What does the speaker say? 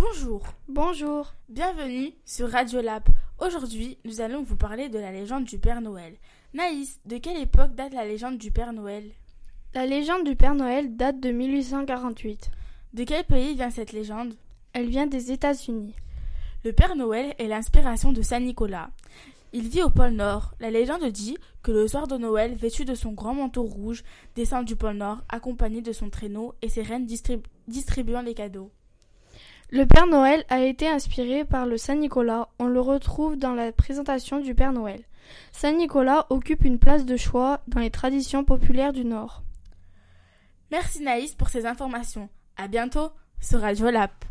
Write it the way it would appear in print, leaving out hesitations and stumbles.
Bonjour, Bonjour. bienvenue sur Radio Lab. Aujourd'hui, nous allons vous parler de la légende du Père Noël. Naïs, de quelle époque date la légende du Père Noël? La légende du Père Noël date de 1848. De quel pays vient cette légende? Elle vient des États-Unis. Le Père Noël est l'inspiration de Saint Nicolas. Il vit au pôle Nord. La légende dit que le soir de Noël, vêtu de son grand manteau rouge, descend du pôle Nord, accompagné de son traîneau et ses reines distribuant les cadeaux. Le Père Noël a été inspiré par le Saint Nicolas. On le retrouve dans la présentation du Père Noël. Saint Nicolas occupe une place de choix dans les traditions populaires du Nord. Merci Naïs pour ces informations. À bientôt sur Radio Lab.